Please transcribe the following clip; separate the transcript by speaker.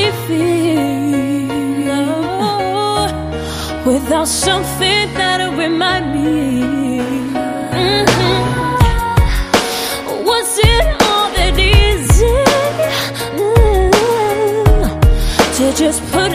Speaker 1: feel without something that'll remind me? Was it all that easy to just put